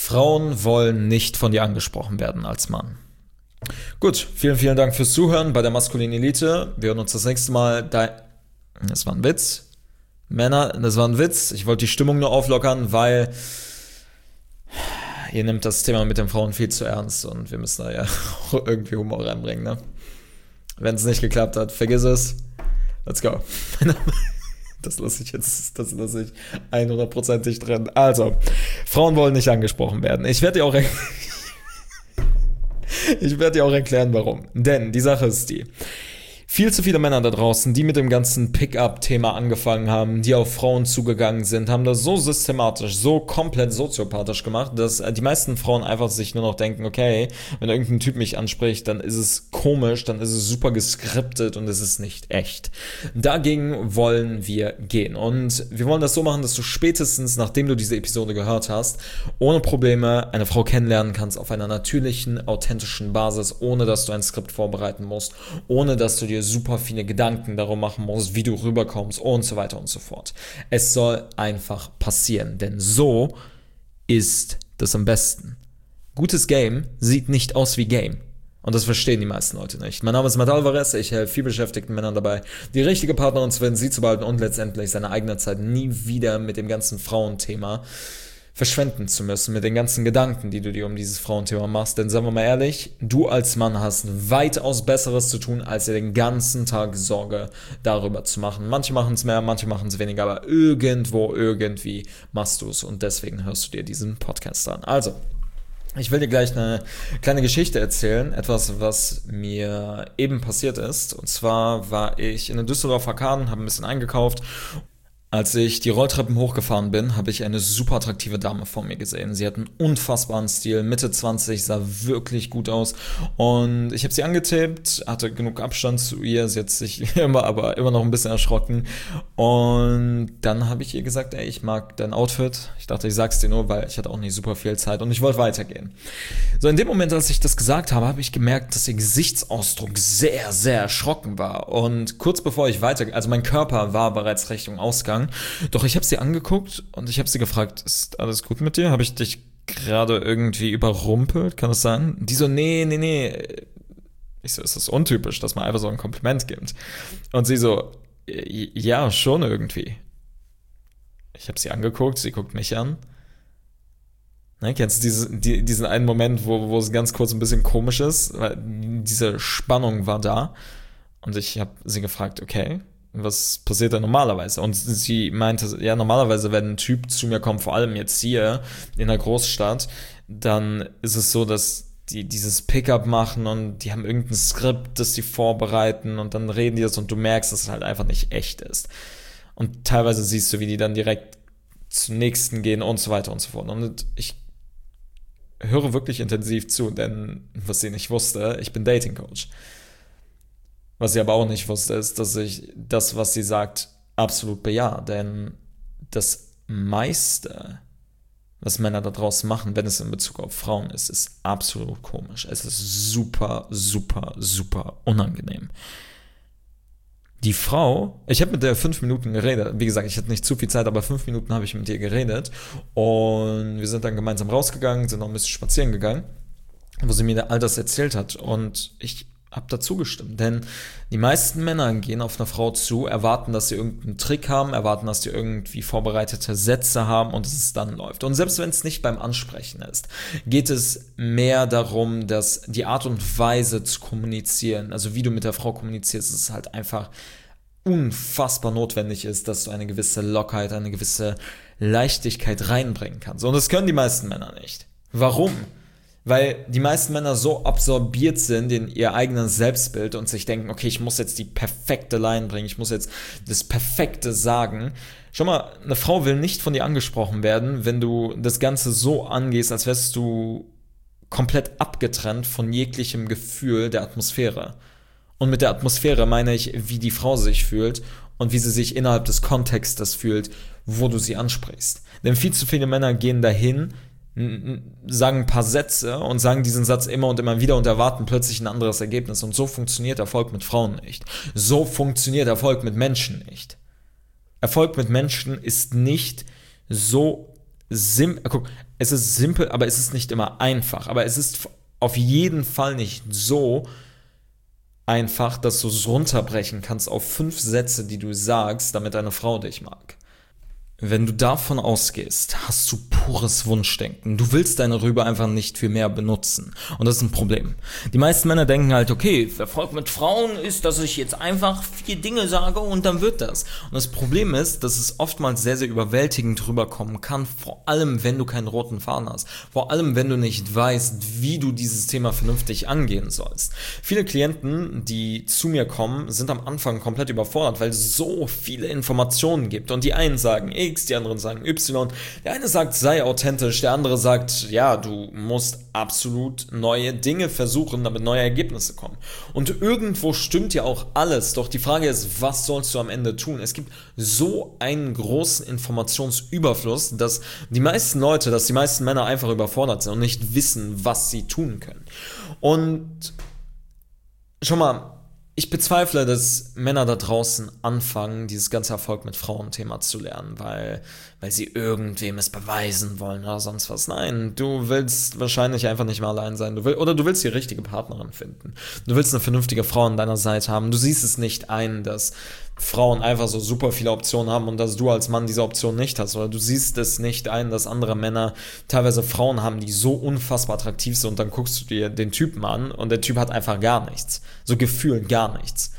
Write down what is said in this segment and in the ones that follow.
Frauen wollen nicht von dir angesprochen werden als Mann. Gut, vielen Dank fürs Zuhören bei der Maskulinen Elite. Wir hören uns das nächste Mal. Das war ein Witz. Männer, das war ein Witz. Ich wollte die Stimmung nur auflockern, weil ihr nehmt das Thema mit den Frauen viel zu ernst und wir müssen da ja auch irgendwie Humor reinbringen, ne? Wenn es nicht geklappt hat, vergiss es. Let's go. Das lasse ich 100%ig drin. Also, Frauen wollen nicht angesprochen werden. Ich werde dir auch erklären, warum. Denn die Sache ist die: Viel zu viele Männer da draußen, die mit dem ganzen Pick-up-Thema angefangen haben, die auf Frauen zugegangen sind, haben das so systematisch, so komplett soziopathisch gemacht, dass die meisten Frauen einfach sich nur noch denken, okay, wenn irgendein Typ mich anspricht, dann ist es komisch, dann ist es super geskriptet und es ist nicht echt. Dagegen wollen wir gehen und wir wollen das so machen, dass du spätestens, nachdem du diese Episode gehört hast, ohne Probleme eine Frau kennenlernen kannst auf einer natürlichen, authentischen Basis, ohne dass du ein Skript vorbereiten musst, ohne dass du dir super viele Gedanken darum machen musst, wie du rüberkommst und so weiter und so fort. Es soll einfach passieren, denn so ist das am besten. Gutes Game sieht nicht aus wie Game. Und das verstehen die meisten Leute nicht. Mein Name ist Matt Alvarez, ich helfe vielbeschäftigten Männern dabei, die richtige Partnerin zu finden, sie zu behalten und letztendlich seine eigene Zeit nie wieder mit dem ganzen Frauenthema verschwenden zu müssen, mit den ganzen Gedanken, die du dir um dieses Frauenthema machst. Denn sagen wir mal ehrlich, du als Mann hast weitaus Besseres zu tun, als dir den ganzen Tag Sorge darüber zu machen. Manche machen es mehr, manche machen es weniger, aber irgendwie machst du es und deswegen hörst du dir diesen Podcast an. Also, ich will dir gleich eine kleine Geschichte erzählen, etwas, was mir eben passiert ist. Und zwar war ich in den Düsseldorfer Arkaden, habe ein bisschen eingekauft. Als ich die Rolltreppen hochgefahren bin, habe ich eine super attraktive Dame vor mir gesehen. Sie hat einen unfassbaren Stil, Mitte 20, sah wirklich gut aus. Und ich habe sie angetippt, hatte genug Abstand zu ihr. Sie hat sich aber immer noch ein bisschen erschrocken. Und dann habe ich ihr gesagt, ey, ich mag dein Outfit. Ich dachte, ich sag's dir nur, weil ich hatte auch nicht super viel Zeit und ich wollte weitergehen. So, in dem Moment, als ich das gesagt habe, habe ich gemerkt, dass ihr Gesichtsausdruck sehr, sehr erschrocken war. Und kurz bevor ich also mein Körper war bereits Richtung Ausgang. Doch ich habe sie angeguckt und ich habe sie gefragt, ist alles gut mit dir? Habe ich dich gerade irgendwie überrumpelt? Kann das sein? Die so, nee. Ich so, ist das untypisch, dass man einfach so ein Kompliment gibt? Und sie so, ja, schon irgendwie. Ich habe sie angeguckt, sie guckt mich an. Ne, kennst du diesen einen Moment, wo es ganz kurz ein bisschen komisch ist? Weil diese Spannung war da. Und ich habe sie gefragt, okay, was passiert da normalerweise? Und sie meinte, ja, normalerweise, wenn ein Typ zu mir kommt, vor allem jetzt hier in der Großstadt, dann ist es so, dass die dieses Pickup machen und die haben irgendein Skript, das die vorbereiten und dann reden die das und du merkst, dass es halt einfach nicht echt ist. Und teilweise siehst du, wie die dann direkt zum nächsten gehen und so weiter und so fort. Und ich höre wirklich intensiv zu, denn was sie nicht wusste, ich bin Dating Coach. Was sie aber auch nicht wusste, ist, dass ich das, was sie sagt, absolut bejahe. Denn das meiste, was Männer da draußen machen, wenn es in Bezug auf Frauen ist, ist absolut komisch. Es ist super unangenehm. Die Frau, ich habe mit der 5 Minuten geredet. Wie gesagt, ich hatte nicht zu viel Zeit, aber 5 Minuten habe ich mit ihr geredet. Und wir sind dann gemeinsam rausgegangen, sind noch ein bisschen spazieren gegangen, wo sie mir all das erzählt hat. Und ich hab dazu gestimmt, denn die meisten Männer gehen auf eine Frau zu, erwarten, dass sie irgendeinen Trick haben, erwarten, dass sie irgendwie vorbereitete Sätze haben und dass es dann läuft. Und selbst wenn es nicht beim Ansprechen ist, geht es mehr darum, dass die Art und Weise zu kommunizieren, also wie du mit der Frau kommunizierst, ist halt einfach unfassbar notwendig ist, dass du eine gewisse Lockerheit, eine gewisse Leichtigkeit reinbringen kannst. Und das können die meisten Männer nicht. Warum? Weil die meisten Männer so absorbiert sind in ihr eigenes Selbstbild und sich denken, okay, ich muss jetzt die perfekte Line bringen, ich muss jetzt das Perfekte sagen. Schau mal, eine Frau will nicht von dir angesprochen werden, wenn du das Ganze so angehst, als wärst du komplett abgetrennt von jeglichem Gefühl der Atmosphäre. Und mit der Atmosphäre meine ich, wie die Frau sich fühlt und wie sie sich innerhalb des Kontextes fühlt, wo du sie ansprichst. Denn viel zu viele Männer gehen dahin, sagen ein paar Sätze und sagen diesen Satz immer und immer wieder und erwarten plötzlich ein anderes Ergebnis. Und so funktioniert Erfolg mit Frauen nicht. So funktioniert Erfolg mit Menschen nicht. Erfolg mit Menschen ist nicht so guck, es ist simpel, aber es ist nicht immer einfach. Aber es ist auf jeden Fall nicht so einfach, dass du es runterbrechen kannst auf 5 Sätze, die du sagst, damit eine Frau dich mag. Wenn du davon ausgehst, hast du pures Wunschdenken. Du willst deine Rübe einfach nicht für mehr benutzen. Und das ist ein Problem. Die meisten Männer denken halt, okay, Erfolg mit Frauen ist, dass ich jetzt einfach 4 Dinge sage und dann wird das. Und das Problem ist, dass es oftmals sehr, sehr überwältigend rüberkommen kann, vor allem, wenn du keinen roten Faden hast. Vor allem, wenn du nicht weißt, wie du dieses Thema vernünftig angehen sollst. Viele Klienten, die zu mir kommen, sind am Anfang komplett überfordert, weil es so viele Informationen gibt. Und die einen sagen X, die anderen sagen Y. Der eine sagt, sei authentisch, der andere sagt, ja, du musst absolut neue Dinge versuchen, damit neue Ergebnisse kommen. Und irgendwo stimmt ja auch alles, doch die Frage ist, was sollst du am Ende tun? Es gibt so einen großen Informationsüberfluss, dass die meisten Männer einfach überfordert sind und nicht wissen, was sie tun können. Und schau mal, ich bezweifle, dass Männer da draußen anfangen, dieses ganze Erfolg mit Frauen-Thema zu lernen, weil sie irgendwem es beweisen wollen oder sonst was. Nein, du willst wahrscheinlich einfach nicht mehr allein sein. Du willst die richtige Partnerin finden. Du willst eine vernünftige Frau an deiner Seite haben. Du siehst es nicht ein, dass Frauen einfach so super viele Optionen haben und dass du als Mann diese Option nicht hast. Oder du siehst es nicht ein, dass andere Männer teilweise Frauen haben, die so unfassbar attraktiv sind und dann guckst du dir den Typen an und der Typ hat einfach gar nichts. So gefühlt gar nichts.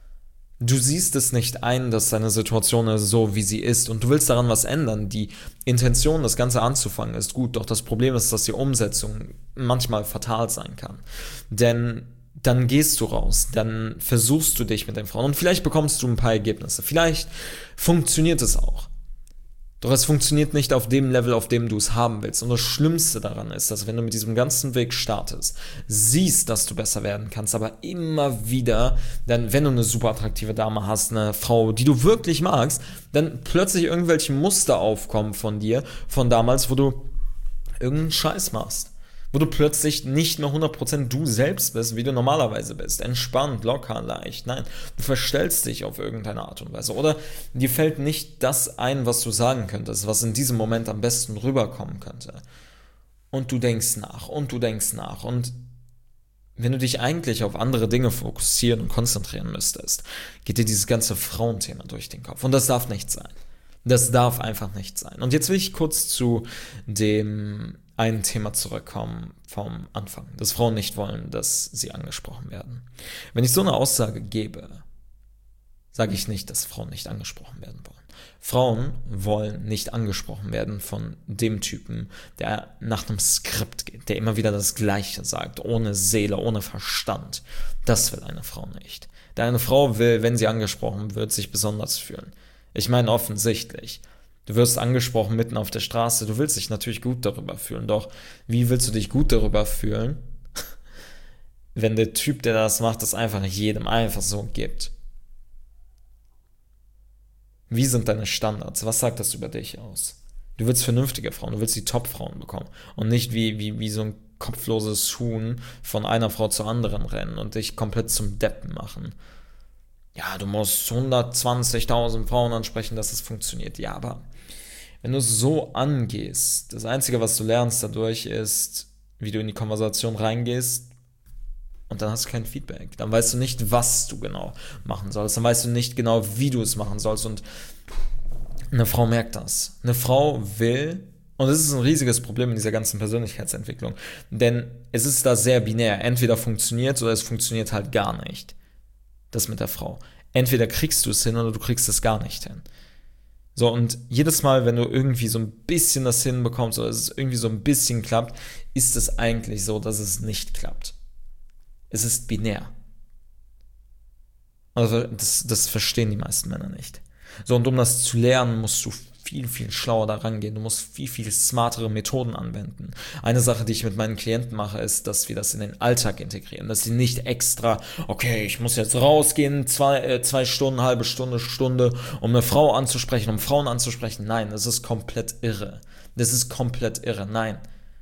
Du siehst es nicht ein, dass deine Situation ist so, wie sie ist und du willst daran was ändern. Die Intention, das Ganze anzufangen, ist gut, doch das Problem ist, dass die Umsetzung manchmal fatal sein kann. Denn dann gehst du raus, dann versuchst du dich mit den Frauen und vielleicht bekommst du ein paar Ergebnisse. Vielleicht funktioniert es auch. Doch es funktioniert nicht auf dem Level, auf dem du es haben willst. Und das Schlimmste daran ist, dass wenn du mit diesem ganzen Weg startest, siehst, dass du besser werden kannst, aber immer wieder, dann, wenn du eine super attraktive Dame hast, eine Frau, die du wirklich magst, dann plötzlich irgendwelche Muster aufkommen von dir, von damals, wo du irgendeinen Scheiß machst. Wo du plötzlich nicht mehr 100% du selbst bist, wie du normalerweise bist. Entspannt, locker, leicht. Nein, du verstellst dich auf irgendeine Art und Weise. Oder dir fällt nicht das ein, was du sagen könntest, was in diesem Moment am besten rüberkommen könnte. Und du denkst nach und du denkst nach. Und wenn du dich eigentlich auf andere Dinge fokussieren und konzentrieren müsstest, geht dir dieses ganze Frauenthema durch den Kopf. Und das darf nicht sein. Das darf einfach nicht sein. Und jetzt will ich kurz zu dem ein Thema zurückkommen vom Anfang, dass Frauen nicht wollen, dass sie angesprochen werden. Wenn ich so eine Aussage gebe, sage ich nicht, dass Frauen nicht angesprochen werden wollen. Frauen wollen nicht angesprochen werden von dem Typen, der nach einem Skript geht, der immer wieder das Gleiche sagt, ohne Seele, ohne Verstand. Das will eine Frau nicht. Da eine Frau will, wenn sie angesprochen wird, sich besonders fühlen. Ich meine offensichtlich. Du wirst angesprochen mitten auf der Straße, du willst dich natürlich gut darüber fühlen, doch wie willst du dich gut darüber fühlen, wenn der Typ, der das macht, das einfach jedem einfach so gibt? Wie sind deine Standards? Was sagt das über dich aus? Du willst vernünftige Frauen, du willst die Top-Frauen bekommen und nicht wie so ein kopfloses Huhn von einer Frau zur anderen rennen und dich komplett zum Deppen machen. Ja, du musst 120.000 Frauen ansprechen, dass es funktioniert. Ja, aber wenn du es so angehst, das Einzige, was du lernst dadurch, ist, wie du in die Konversation reingehst und dann hast du kein Feedback. Dann weißt du nicht, was du genau machen sollst. Dann weißt du nicht genau, wie du es machen sollst. Und eine Frau merkt das. Eine Frau will, und das ist ein riesiges Problem in dieser ganzen Persönlichkeitsentwicklung, denn es ist da sehr binär. Entweder funktioniert es oder es funktioniert halt gar nicht. Das mit der Frau. Entweder kriegst du es hin oder du kriegst es gar nicht hin. So, und jedes Mal, wenn du irgendwie so ein bisschen das hinbekommst oder es irgendwie so ein bisschen klappt, ist es eigentlich so, dass es nicht klappt. Es ist binär. Also das verstehen die meisten Männer nicht. So, und um das zu lernen, musst du viel, viel schlauer da rangehen. Du musst viel, viel smartere Methoden anwenden. Eine Sache, die ich mit meinen Klienten mache, ist, dass wir das in den Alltag integrieren. Dass sie nicht extra, okay, ich muss jetzt rausgehen, 2 Stunden, halbe Stunde, Stunde, um eine Frau anzusprechen, um Frauen anzusprechen. Nein, das ist komplett irre. Das ist komplett irre. Nein.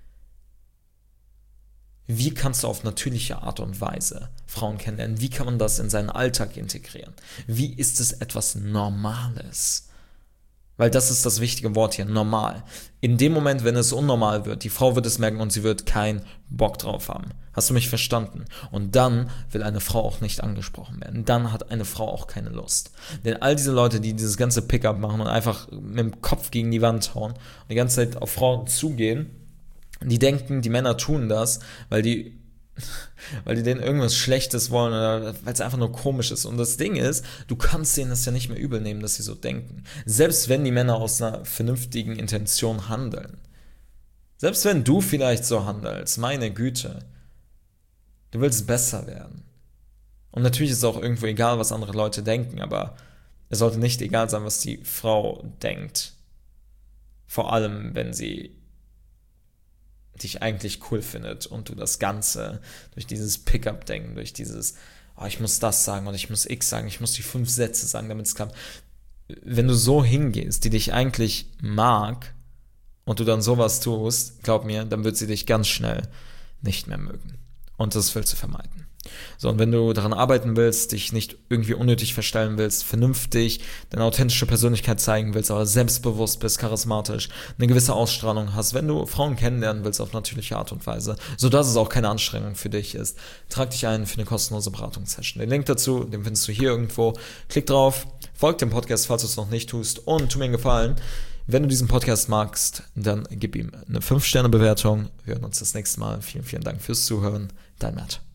Wie kannst du auf natürliche Art und Weise Frauen kennenlernen? Wie kann man das in seinen Alltag integrieren? Wie ist es etwas Normales? Weil das ist das wichtige Wort hier, normal. In dem Moment, wenn es unnormal wird, die Frau wird es merken und sie wird keinen Bock drauf haben. Hast du mich verstanden? Und dann will eine Frau auch nicht angesprochen werden. Dann hat eine Frau auch keine Lust. Denn all diese Leute, die dieses ganze Pickup machen und einfach mit dem Kopf gegen die Wand hauen und die ganze Zeit auf Frauen zugehen, die denken, die Männer tun das, weil die denen irgendwas Schlechtes wollen oder weil es einfach nur komisch ist. Und das Ding ist, du kannst denen das ja nicht mehr übel nehmen, dass sie so denken. Selbst wenn die Männer aus einer vernünftigen Intention handeln. Selbst wenn du vielleicht so handelst, meine Güte. Du willst besser werden. Und natürlich ist es auch irgendwo egal, was andere Leute denken, aber es sollte nicht egal sein, was die Frau denkt. Vor allem, wenn sie dich eigentlich cool findet und du das Ganze durch dieses Pickup-Denken, durch dieses, oh, ich muss das sagen und ich muss X sagen, ich muss die 5 Sätze sagen, damit es klappt. Wenn du so hingehst, die dich eigentlich mag und du dann sowas tust, glaub mir, dann wird sie dich ganz schnell nicht mehr mögen. Und das willst du vermeiden. So, und wenn du daran arbeiten willst, dich nicht irgendwie unnötig verstellen willst, vernünftig deine authentische Persönlichkeit zeigen willst, aber selbstbewusst bist, charismatisch, eine gewisse Ausstrahlung hast, wenn du Frauen kennenlernen willst auf natürliche Art und Weise, sodass es auch keine Anstrengung für dich ist, trag dich ein für eine kostenlose Beratungssession. Den Link dazu, den findest du hier irgendwo. Klick drauf, folg dem Podcast, falls du es noch nicht tust, und tu mir einen Gefallen. Wenn du diesen Podcast magst, dann gib ihm eine 5-Sterne-Bewertung. Wir hören uns das nächste Mal. Vielen, vielen Dank fürs Zuhören. Dein Matt.